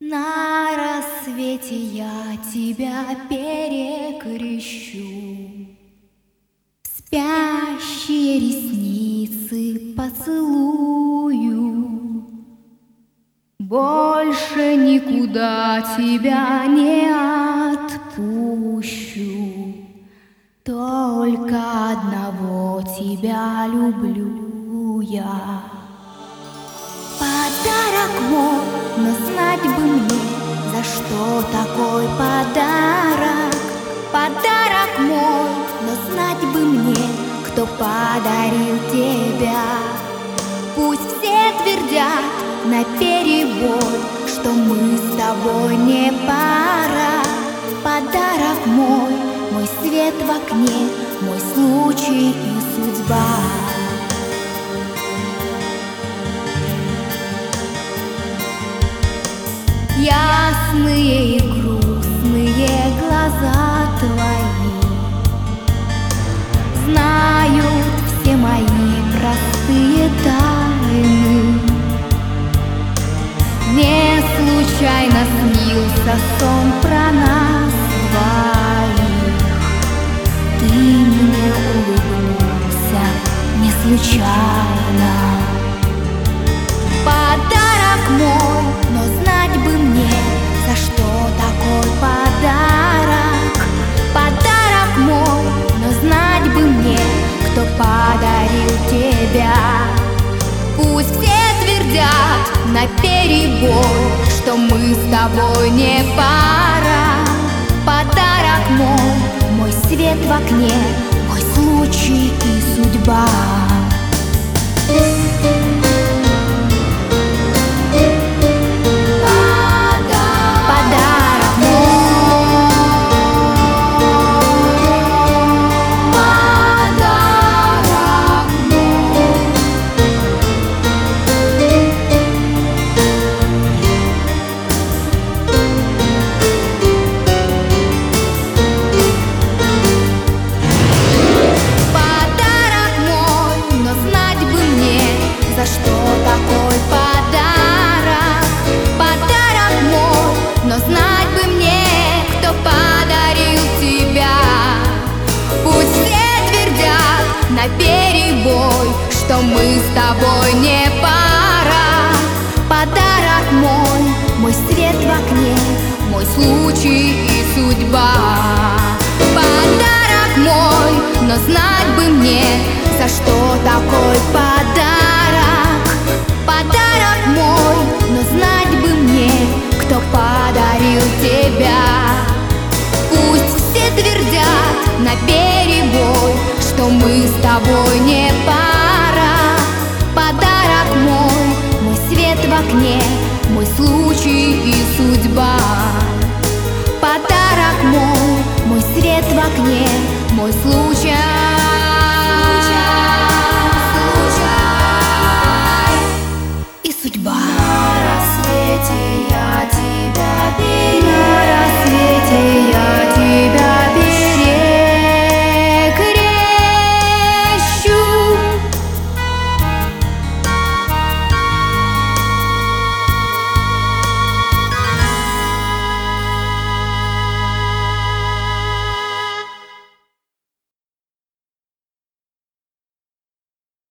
На рассвете я тебя перекрещу, спящие ресницы поцелую. Больше никуда тебя не отпущу, только одного тебя люблю я. Подарок мой, но знать бы мне, за что такой подарок. Подарок мой, но знать бы мне, кто подарил тебя. Пусть все твердят наперебой, что мы с тобой не пара. Подарок мой, мой свет в окне, мой случай и судьба. Ясные и грустные глаза твои знают все мои простые тайны. Не случайно снился сон про нас двоих. Ты мне улыбнулся не случайно. Подарок мой, но знать бы мне, за что такой подарок. Подарок мой, но знать бы мне, кто подарил тебя. Пусть все твердят наперебой, что мы с тобой не пара. Подарок мой, мой свет в окне, мой случай и судьба. Наперебой, что мы с тобой не пара. Подарок мой, мой свет в окне, мой случай и судьба. Подарок мой, но знать бы мне, за что такой подарок. Подарок мой, но знать бы мне, кто подарил тебя. Пусть все твердят наперебой, что мы с тобой не пара. Подарок мой, мой свет в окне, мой случай и судьба. Подарок мой, мой свет в окне, мой случай.